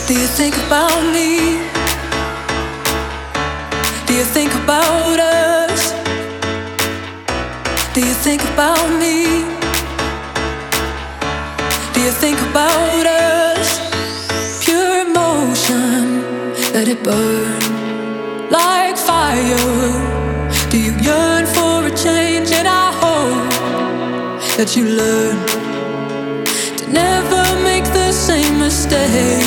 Do you think about me? Do you think about us? Do you think about me? Do you think about us? Pure emotion, let it burn like fire. Do you yearn for a change? And I hope that you learn to never make the same mistake.